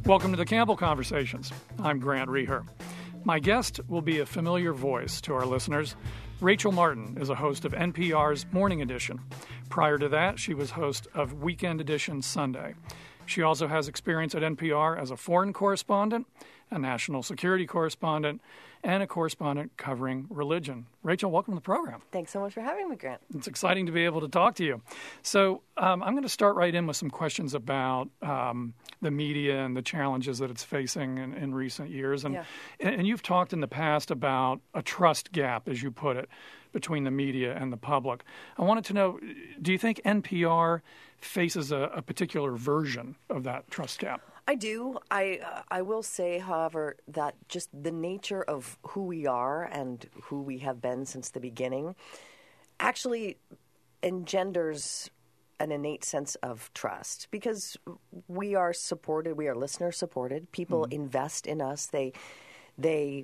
Welcome to the Campbell Conversations. I'm Grant Reher. My guest will be a familiar voice to our listeners. Rachel Martin is a host of NPR's Morning Edition. Prior to that, she was host of Weekend Edition Sunday. She also has experience at NPR as a foreign correspondent, a national security correspondent, and a correspondent covering religion. Rachel, welcome to the program. Thanks so much for having me, Grant. It's exciting to be able to talk to you. So I'm going to start right in with some questions about the media and the challenges that it's facing in recent years. And you've talked in the past about a trust gap, as you put it, between the media and the public. I wanted to know, do you think NPR faces a particular version of that trust gap? I do. I will say, however, that just the nature of who we are and who we have been since the beginning actually engenders an innate sense of trust because we are supported. We are listener supported. People invest in us. They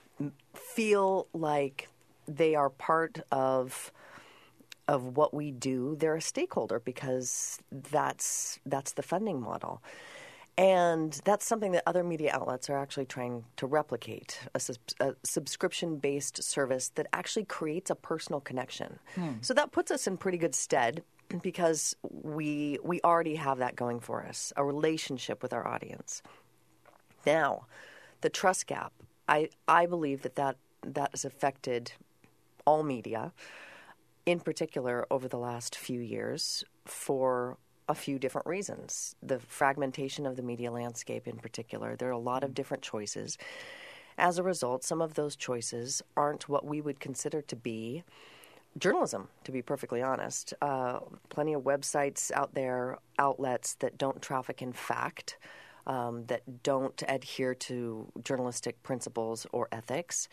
feel like they are part of what we do. They're a stakeholder because that's the funding model. And that's something that other media outlets are actually trying to replicate, a subscription-based service that actually creates a personal connection. So that puts us in pretty good stead because we already have that going for us, a relationship with our audience. Now, the trust gap, I believe that has affected all media, in particular over the last few years, for a few different reasons. The fragmentation of the media landscape in particular. There are a lot of different choices. As a result, some of those choices aren't what we would consider to be journalism, to be perfectly honest. Plenty of websites out there, outlets that don't traffic in fact, that don't adhere to journalistic principles or ethics,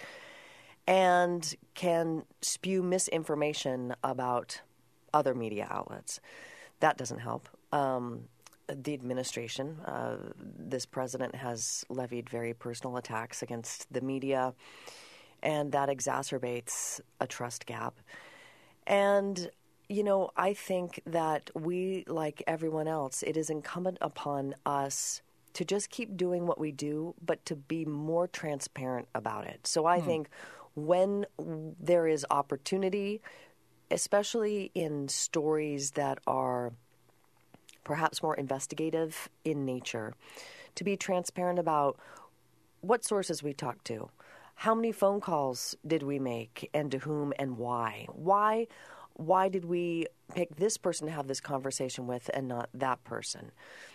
and can spew misinformation about other media outlets. That doesn't help. The administration, this president has levied very personal attacks against the media, and that exacerbates a trust gap. And, I think that we, like everyone else, it is incumbent upon us to just keep doing what we do, but to be more transparent about it. So I think when there is opportunity, especially in stories that are perhaps more investigative in nature, to be transparent about what sources we talked to, how many phone calls did we make, and to whom and why. Why did we pick this person to have this conversation with and not that person?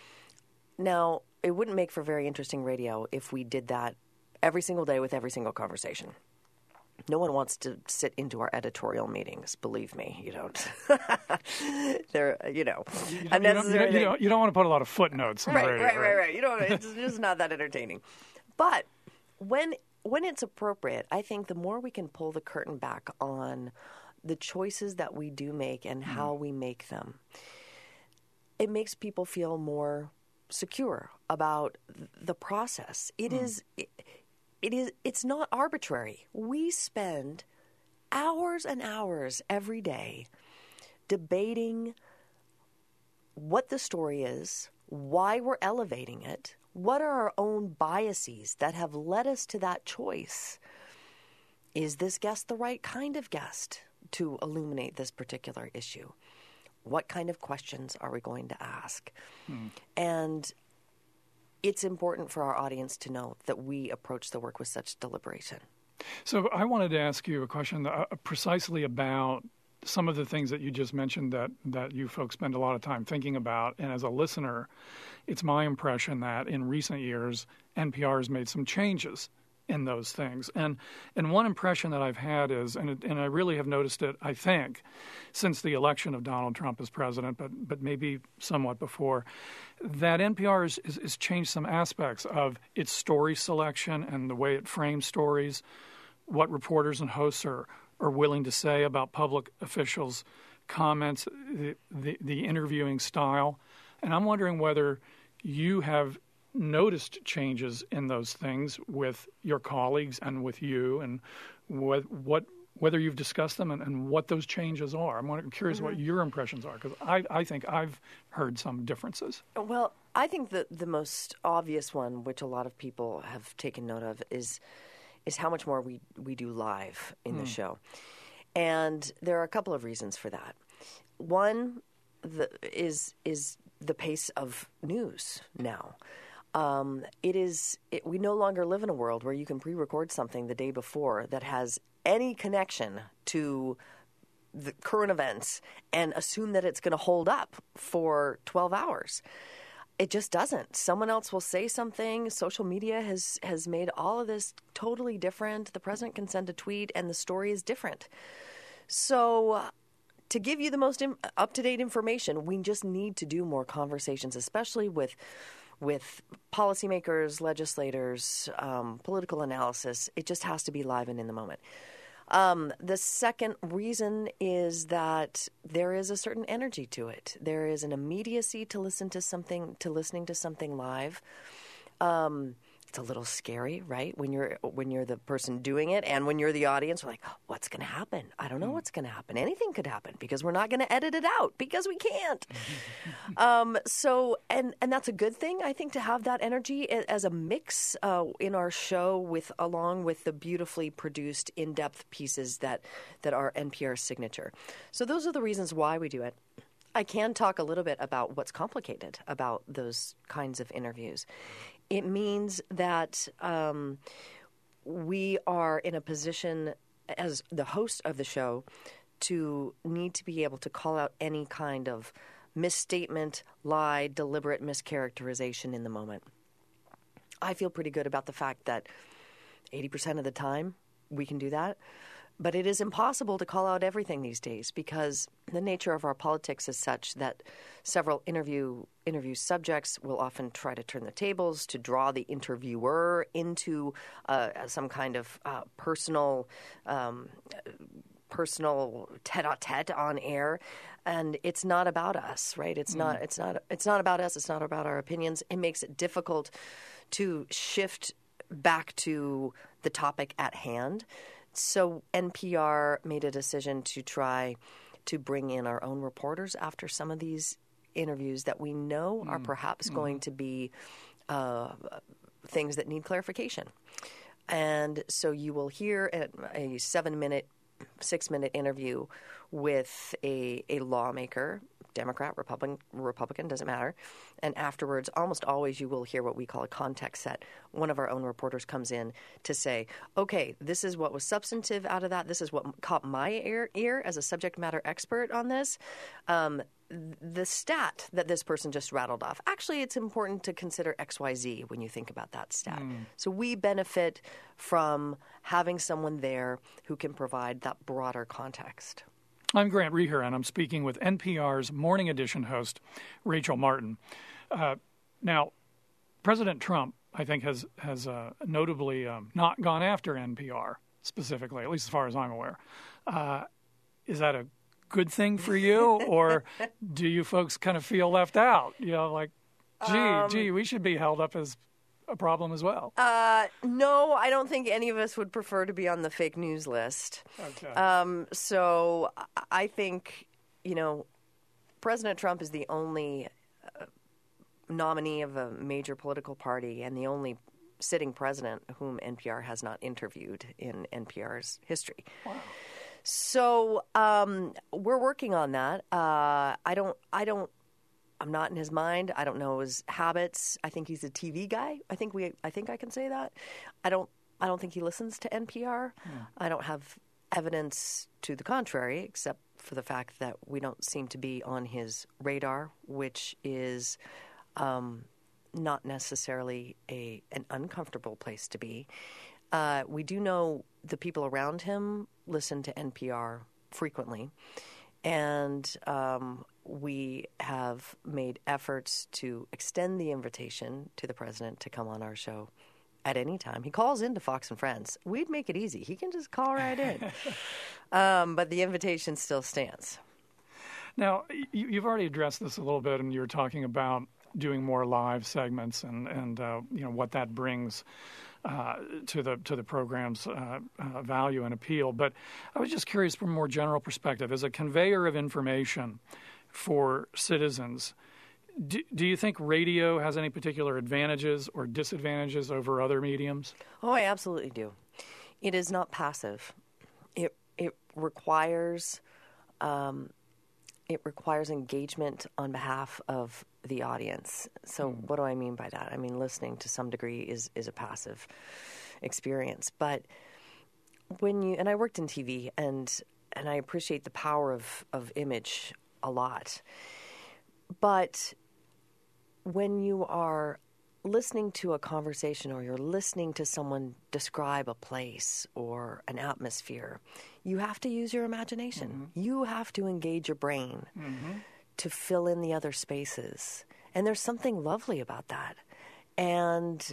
Now, it wouldn't make for very interesting radio if we did that every single day with every single conversation. No one wants to sit into our editorial meetings. Believe me, you don't. They're, unnecessary. You don't want to put a lot of footnotes in the radio. Right. You don't. It's just not that entertaining. But when it's appropriate, I think the more we can pull the curtain back on the choices that we do make and how we make them, it makes people feel more secure about the process. It's not arbitrary. We spend hours and hours every day debating what the story is, why we're elevating it, what are our own biases that have led us to that choice. Is this guest the right kind of guest to illuminate this particular issue? What kind of questions are we going to ask? And it's important for our audience to know that we approach the work with such deliberation. So I wanted to ask you a question precisely about some of the things that you just mentioned that you folks spend a lot of time thinking about. And as a listener, it's my impression that in recent years, NPR has made some changes in those things. And one impression that I've had is, and I really have noticed it, I think, since the election of Donald Trump as president, but maybe somewhat before, that NPR has changed some aspects of its story selection and the way it frames stories, what reporters and hosts are willing to say about public officials' comments, the interviewing style. And I'm wondering whether you have noticed changes in those things with your colleagues and with you, and what whether you've discussed them and what those changes are. I'm curious what your impressions are, because I think I've heard some differences. Well, I think that the most obvious one, which a lot of people have taken note of, is how much more we do live in the show. And there are a couple of reasons for that. One is the pace of news now. We no longer live in a world where you can pre-record something the day before that has any connection to the current events and assume that it's going to hold up for 12 hours. It just doesn't. Someone else will say something. Social media has made all of this totally different. The president can send a tweet and the story is different. So to give you the most up-to-date information, we just need to do more conversations, especially with policymakers, legislators, political analysis. It just has to be live and in the moment. The second reason is that there is a certain energy to it. There is an immediacy to listening to something live. It's a little scary, right? When you're the person doing it, and when you're the audience, we're like, oh, what's going to happen? I don't know what's going to happen. Anything could happen because we're not going to edit it out because we can't. So that's a good thing, I think, to have that energy as a mix in our show along with the beautifully produced in-depth pieces that are NPR's signature. So those are the reasons why we do it. I can talk a little bit about what's complicated about those kinds of interviews. It means that we are in a position as the host of the show to need to be able to call out any kind of misstatement, lie, deliberate mischaracterization in the moment. I feel pretty good about the fact that 80% of the time we can do that. But it is impossible to call out everything these days because the nature of our politics is such that several interview subjects will often try to turn the tables to draw the interviewer into some kind of personal tete-a-tete on air, and it's not about us, right? It's not about us. It's not about our opinions. It makes it difficult to shift back to the topic at hand. So NPR made a decision to try to bring in our own reporters after some of these interviews that we know are perhaps going to be things that need clarification. And so you will hear a 7-minute, 6-minute interview with a lawmaker, Democrat, Republican, doesn't matter. And afterwards, almost always you will hear what we call a context set. One of our own reporters comes in to say, okay, this is what was substantive out of that. This is what caught my ear as a subject matter expert on this. The stat that this person just rattled off, actually it's important to consider XYZ when you think about that stat. So we benefit from having someone there who can provide that broader context. I'm Grant Reher, and I'm speaking with NPR's Morning Edition host, Rachel Martin. Now, President Trump, I think, has notably not gone after NPR specifically, at least as far as I'm aware. Is that a good thing for you, or do you folks kind of feel left out? You know, like, gee, we should be held up as a problem as well. No, I don't think any of us would prefer to be on the fake news list. Okay. So I think, President Trump is the only nominee of a major political party and the only sitting president whom NPR has not interviewed in NPR's history. Wow. So we're working on that. I'm not in his mind. I don't know his habits. I think he's a TV guy. I think I can say that. I don't think he listens to NPR. I don't have evidence to the contrary, except for the fact that we don't seem to be on his radar, which is not necessarily an uncomfortable place to be. We do know the people around him listen to NPR frequently, and we have made efforts to extend the invitation to the president to come on our show at any time. He calls into Fox and Friends. We'd make it easy. He can just call right in. But the invitation still stands. Now, you've already addressed this a little bit, and you were talking about doing more live segments and what that brings to the program's value and appeal. But I was just curious from a more general perspective, as a conveyor of information for citizens, do you think radio has any particular advantages or disadvantages over other mediums? Oh, I absolutely do. It is not passive. It requires engagement on behalf of the audience. So what do I mean by that? I mean, listening to some degree is a passive experience. But and I worked in TV, and I appreciate the power of image a lot. But when you are listening to a conversation, or you're listening to someone describe a place or an atmosphere, you have to use your imagination. Mm-hmm. You have to engage your brain to fill in the other spaces. And there's something lovely about that. And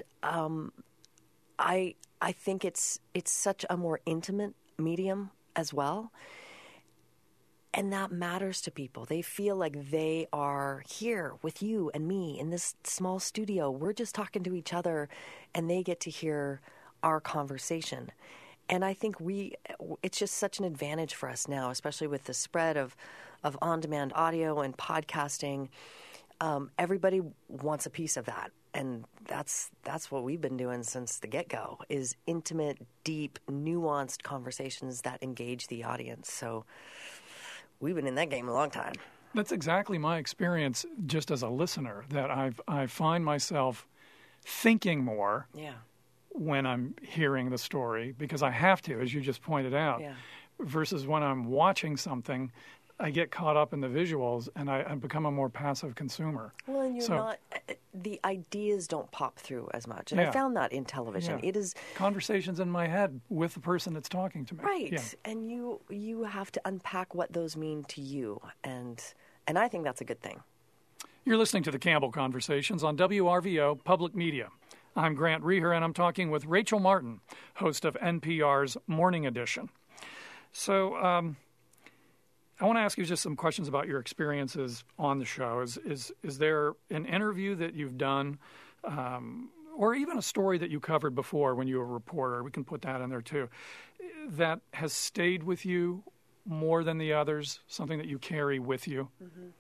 I think it's such a more intimate medium as well. And that matters to people. They feel like they are here with you and me in this small studio. We're just talking to each other, and they get to hear our conversation. And I think it's just such an advantage for us now, especially with the spread of on-demand audio and podcasting. Everybody wants a piece of that. And that's what we've been doing since the get-go, is intimate, deep, nuanced conversations that engage the audience. So we've been in that game a long time. That's exactly my experience just as a listener, that I find myself thinking more when I'm hearing the story, because I have to, as you just pointed out, versus when I'm watching something, I get caught up in the visuals and I become a more passive consumer. Well, and the ideas don't pop through as much. And I found that in television. It is conversations in my head with the person that's talking to me. Right. Yeah. And you have to unpack what those mean to you. And I think that's a good thing. You're listening to the Campbell Conversations on WRVO Public Media. I'm Grant Reher, and I'm talking with Rachel Martin, host of NPR's Morning Edition. So I want to ask you just some questions about your experiences on the show. Is there an interview that you've done, or even a story that you covered before when you were a reporter, we can put that in there too, that has stayed with you more than the others, something that you carry with you? Mm-hmm.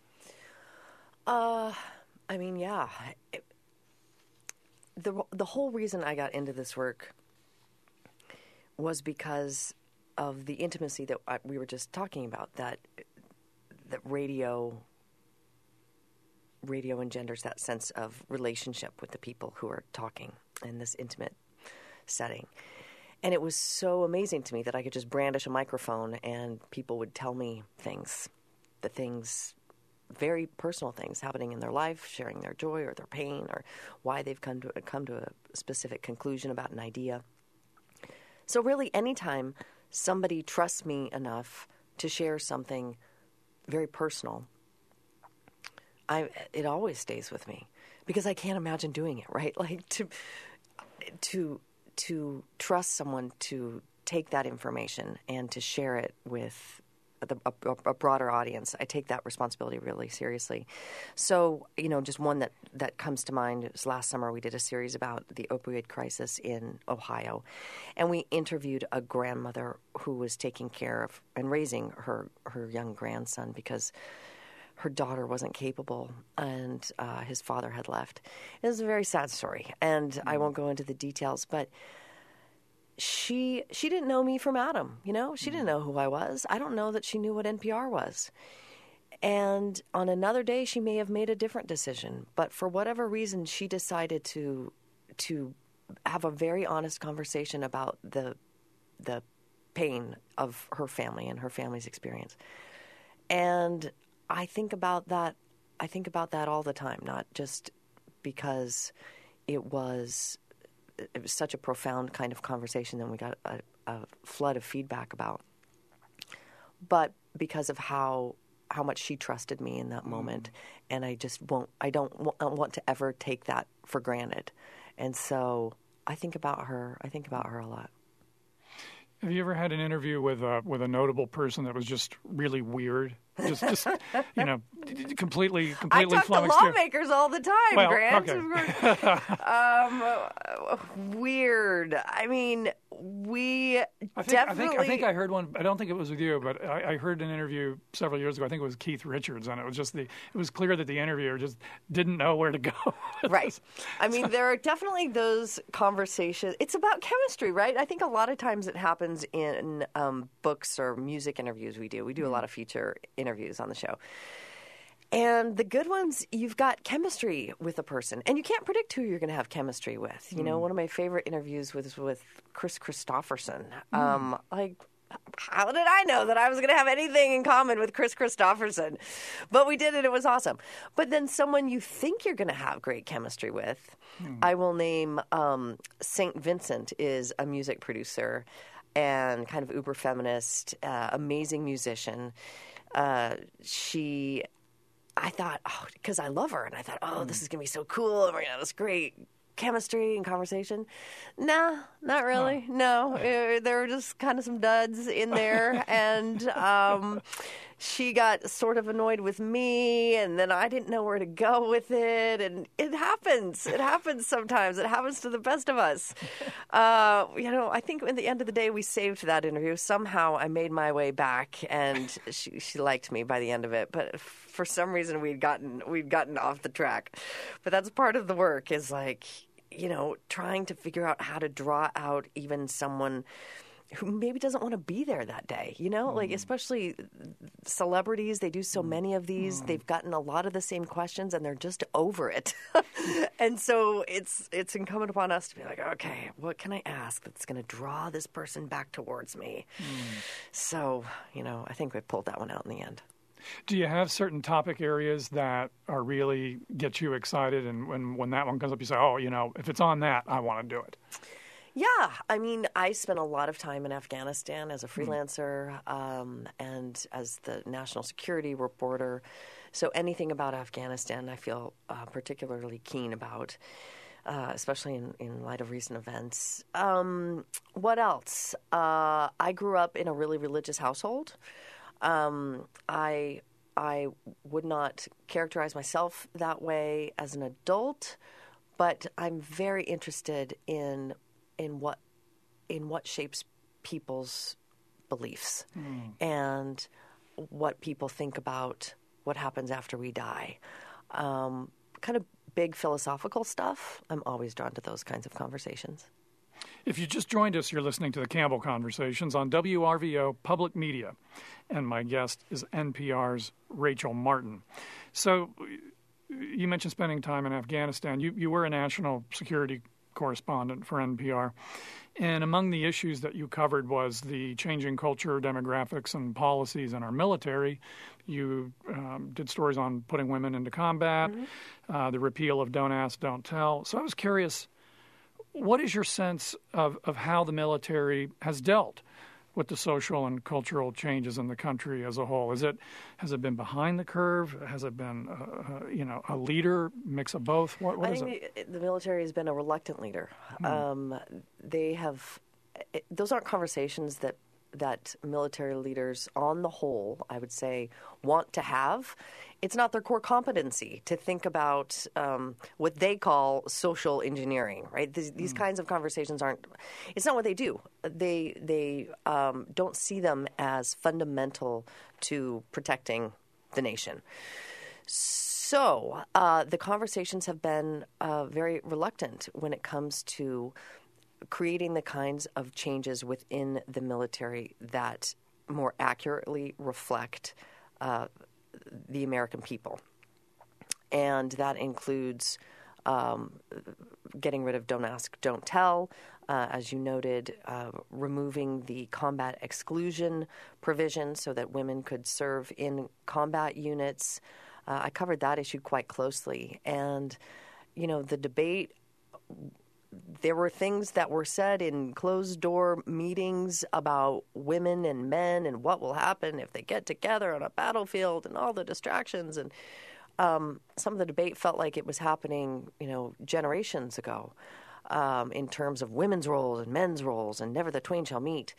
The whole reason I got into this work was because of the intimacy that we were just talking about, that radio engenders that sense of relationship with the people who are talking in this intimate setting. And it was so amazing to me that I could just brandish a microphone and people would tell me very personal things happening in their life, sharing their joy or their pain, or why they've come to a specific conclusion about an idea. So really, anytime somebody trusts me enough to share something very personal, it always stays with me, because I can't imagine doing it, right? Like to trust someone to take that information and to share it with a broader audience. I take that responsibility really seriously. So, just one that comes to mind is last summer we did a series about the opioid crisis in Ohio, and we interviewed a grandmother who was taking care of and raising her young grandson because her daughter wasn't capable and his father had left. It was a very sad story, and I won't go into the details, but she didn't know me from Adam, She didn't know who I was. I don't know that she knew what NPR was. And on another day, she may have made a different decision. But for whatever reason, she decided to have a very honest conversation about the pain of her family and her family's experience. And I think about that all the time, not just because it was such a profound kind of conversation that we got a flood of feedback about, but because of how much she trusted me in that moment, and I don't want to ever take that for granted, and so I think about her a lot. Have you ever had an interview with a notable person that was just really weird? Just you know, completely I talk to flummoxed you? lawmakers all the time, Well, Grant. okay. Weird. I mean, we definitely. I think I heard one. I don't think it was with you, but I heard an interview several years ago. I think it was Keith Richards, and it was clear that the interviewer just didn't know where to go. Right. I mean, there are definitely those conversations. It's about chemistry, right? I think a lot of times it happens in books or music interviews we do. We do a lot of feature interviews on the show. And the good ones, you've got chemistry with a person. And you can't predict who you're going to have chemistry with. You know, one of my favorite interviews was with Chris Christopherson. Like, how did I know that I was going to have anything in common with Chris Christopherson? But we did it. It was awesome. But then someone you think you're going to have great chemistry with, I will name St. Vincent is a music producer and kind of uber feminist, amazing musician. I thought, because I love her, and I thought, this is going to be so cool, and we're going to have this great chemistry and conversation. Nah, not really. No, there were just kind of some duds in there, and she got sort of annoyed with me, and then I didn't know where to go with it, and it happens. It happens sometimes. It happens to the best of us. I think at the end of the day, we saved that interview. Somehow I made my way back, and she liked me by the end of it, but for some reason we'd gotten off the track. But that's part of the work, is like, trying to figure out how to draw out even someone who maybe doesn't want to be there that day, like especially celebrities. They do so many of these. They've gotten a lot of the same questions and they're just over it. And so it's incumbent upon us to be like, okay, what can I ask that's going to draw this person back towards me? So, I think we pulled that one out in the end. Do you have certain topic areas that are really get you excited, and when that one comes up, you say, if it's on that, I want to do it? Yeah. I mean, I spent a lot of time in Afghanistan as a freelancer and as the national security reporter. So anything about Afghanistan I feel particularly keen about, especially in light of recent events. What else? I grew up in a really religious household. I would not characterize myself that way as an adult, but I'm very interested in what shapes people's beliefs and what people think about what happens after we die. Kind of big philosophical stuff. I'm always drawn to those kinds of conversations. If you just joined us, you're listening to the Campbell Conversations on WRVO Public Media, and my guest is NPR's Rachel Martin. So you mentioned spending time in Afghanistan. You were a national security correspondent for NPR, and among the issues that you covered was the changing culture, demographics, and policies in our military. You did stories on putting women into combat, the repeal of Don't Ask, Don't Tell. So I was curious, what is your sense of how the military has dealt with the social and cultural changes in the country as a whole? Has it been behind the curve? Has it been a leader, mix of both? What is it? The military has been a reluctant leader. They have. Those aren't conversations that military leaders, on the whole, I would say, want to have. It's not their core competency to think about what they call social engineering, right? These kinds of conversations aren't. It's not what they do. They don't see them as fundamental to protecting the nation. So the conversations have been very reluctant when it comes to creating the kinds of changes within the military that more accurately reflect the American people. And that includes getting rid of Don't Ask, Don't Tell, as you noted, removing the combat exclusion provision so that women could serve in combat units. I covered that issue quite closely. And, the debate, there were things that were said in closed-door meetings about women and men and what will happen if they get together on a battlefield and all the distractions. And some of the debate felt like it was happening, generations ago. in terms of women's roles and men's roles, and never the twain shall meet.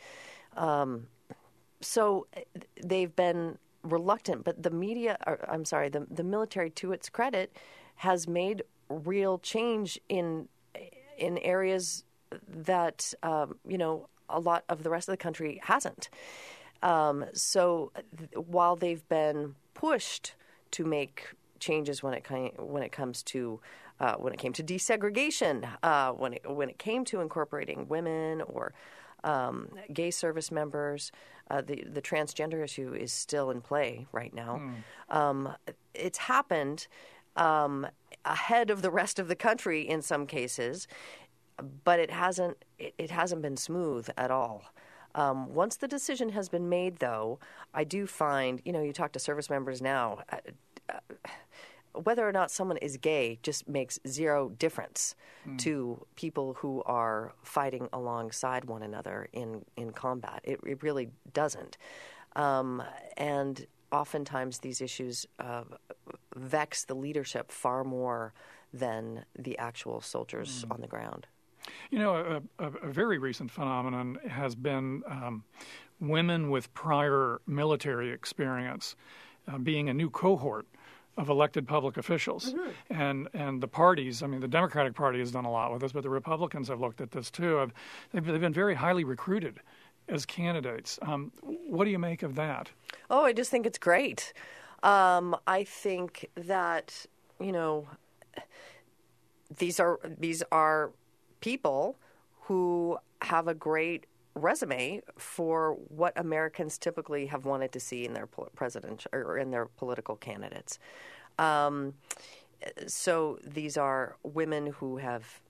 So they've been reluctant, but the media, the military, to its credit, has made real change in areas that a lot of the rest of the country hasn't. So while they've been pushed to make changes when it came to desegregation, when it came to incorporating women or gay service members, the transgender issue is still in play right now. It's happened ahead of the rest of the country in some cases, but it hasn't been smooth at all. Once the decision has been made, though, I do find, you talk to service members now, whether or not someone is gay just makes zero difference to people who are fighting alongside one another in combat. It really doesn't. And oftentimes these issues vex the leadership far more than the actual soldiers on the ground. A very recent phenomenon has been women with prior military experience being a new cohort of elected public officials. And the parties, the Democratic Party has done a lot with this, but the Republicans have looked at this too. They've been very highly recruited as candidates. What do you make of that? Oh, I just think it's great. I think that, these are people who have a great resume for what Americans typically have wanted to see in their president or in their political candidates. So these are women who have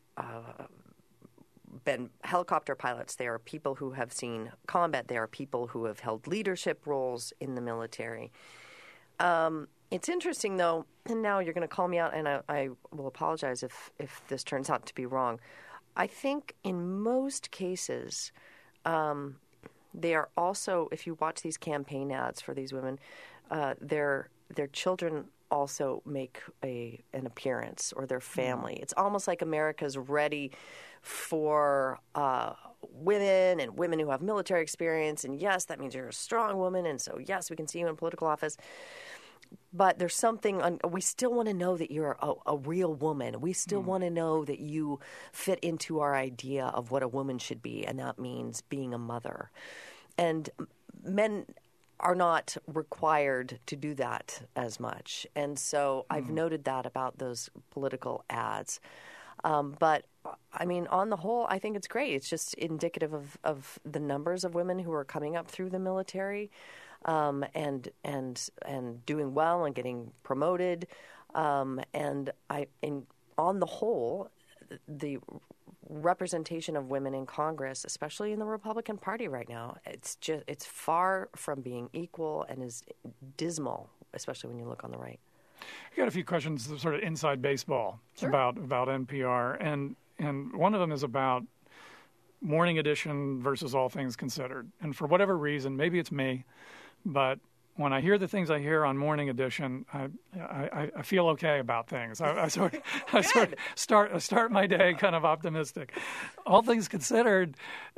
been helicopter pilots. They are people who have seen combat. They are people who have held leadership roles in the military. It's interesting, though, and now you're going to call me out, and I will apologize if this turns out to be wrong. I think in most cases, they are also, if you watch these campaign ads for these women, their children also make an appearance, or their family. It's almost like America's ready for women and women who have military experience. And yes, that means you're a strong woman. And so, yes, we can see you in political office. But there's something, we still want to know that you're a real woman. We still want to know that you fit into our idea of what a woman should be, and that means being a mother. And men are not required to do that as much. And so I've noted that about those political ads. But, on the whole, I think it's great. It's just indicative of the numbers of women who are coming up through the military. And doing well and getting promoted, on the whole, the representation of women in Congress, especially in the Republican Party right now, it's far from being equal and is dismal, especially when you look on the right. I got a few questions, sort of inside baseball, about NPR, and one of them is about Morning Edition versus All Things Considered. And for whatever reason, maybe it's me, but when I hear the things I hear on Morning Edition, I feel okay about things. I start my day kind of optimistic. All things considered,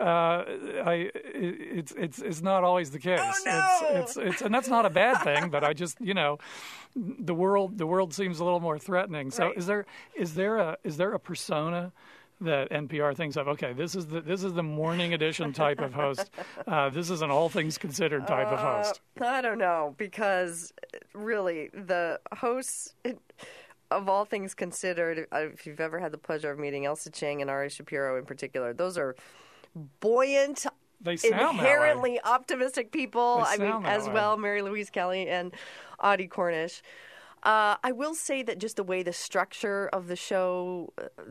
it's not always the case. Oh, no! It's and that's not a bad thing. But I just the world seems a little more threatening. So right. is there a persona that NPR thinks of? Okay, this is the Morning Edition type of host. This is an All Things Considered type of host. I don't know, because really the hosts of All Things Considered, if you've ever had the pleasure of meeting Elsa Chang and Ari Shapiro in particular, those are buoyant, inherently optimistic people. As well, Mary Louise Kelly and Audie Cornish. I will say that just the way the structure of the shows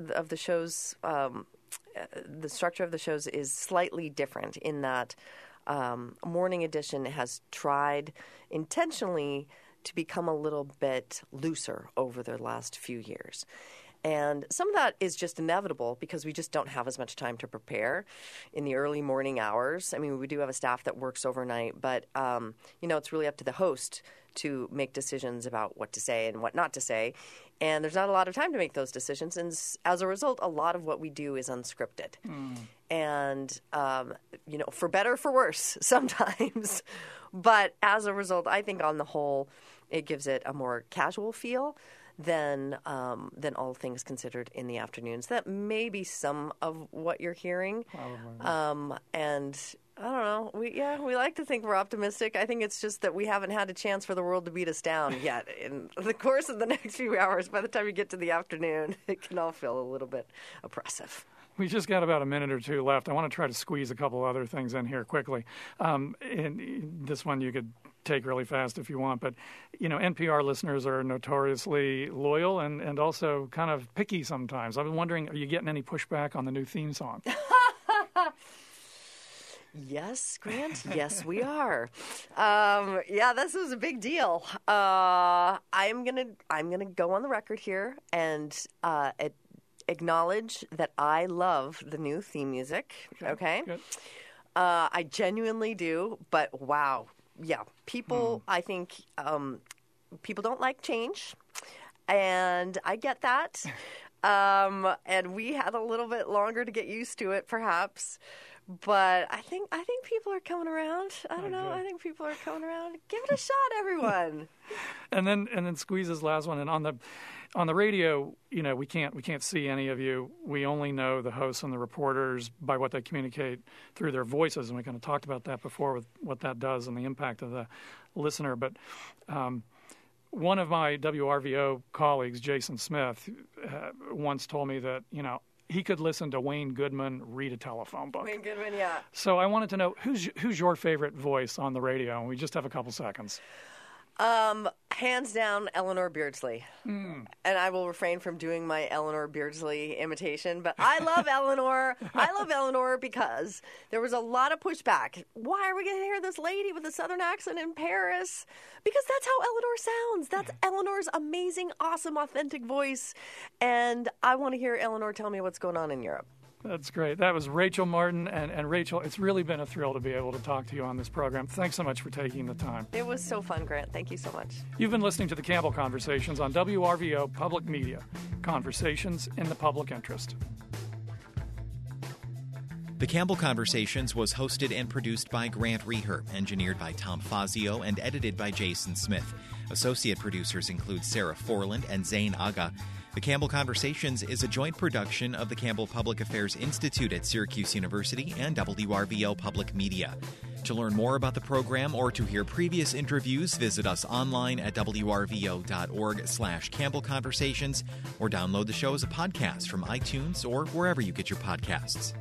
is slightly different in that Morning Edition has tried intentionally to become a little bit looser over the last few years. And some of that is just inevitable because we just don't have as much time to prepare in the early morning hours. I mean, we do have a staff that works overnight, but, it's really up to the host to make decisions about what to say and what not to say. And there's not a lot of time to make those decisions. And as a result, a lot of what we do is unscripted. And, for better or for worse sometimes. But as a result, I think on the whole, it gives it a more casual feel than all things considered in the afternoons. That may be some of what you're hearing. And I don't know. We like to think we're optimistic. I think it's just that we haven't had a chance for the world to beat us down yet. In the course of the next few hours, by the time you get to the afternoon, it can all feel a little bit oppressive. We just got about a minute or two left. I want to try to squeeze a couple other things in here quickly. And this one you could take really fast if you want. But, NPR listeners are notoriously loyal and also kind of picky sometimes. I've been wondering, are you getting any pushback on the new theme song? Yes, Grant. Yes, we are. This was a big deal. I'm gonna go on the record here and acknowledge that I love the new theme music. Okay. Good. I genuinely do. But wow, yeah, people. I think people don't like change, and I get that. And we had a little bit longer to get used to it, perhaps. But I think people are coming around. I don't know. I think people are coming around. Give it a shot, everyone. and then squeeze this last one. And on the radio, we can't see any of you. We only know the hosts and the reporters by what they communicate through their voices. And we kind of talked about that before with what that does and the impact of the listener. But one of my WRVO colleagues, Jason Smith, once told me that he could listen to Wayne Goodman read a telephone book. Wayne Goodman, yeah. So I wanted to know, who's your favorite voice on the radio? And we just have a couple seconds. Hands down, Eleanor Beardsley. And I will refrain from doing my Eleanor Beardsley imitation, but I love Eleanor. I love Eleanor because there was a lot of pushback. Why are we going to hear this lady with a Southern accent in Paris? Because that's how Eleanor sounds. That's Eleanor's amazing, awesome, authentic voice. And I want to hear Eleanor tell me what's going on in Europe. That's great. That was Rachel Martin. And Rachel, it's really been a thrill to be able to talk to you on this program. Thanks so much for taking the time. It was so fun, Grant. Thank you so much. You've been listening to the Campbell Conversations on WRVO Public Media. Conversations in the public interest. The Campbell Conversations was hosted and produced by Grant Reher, engineered by Tom Fazio, and edited by Jason Smith. Associate producers include Sarah Forland and Zain Aga. The Campbell Conversations is a joint production of the Campbell Public Affairs Institute at Syracuse University and WRVO Public Media. To learn more about the program or to hear previous interviews, visit us online at wrvo.org/Campbell Conversations or download the show as a podcast from iTunes or wherever you get your podcasts.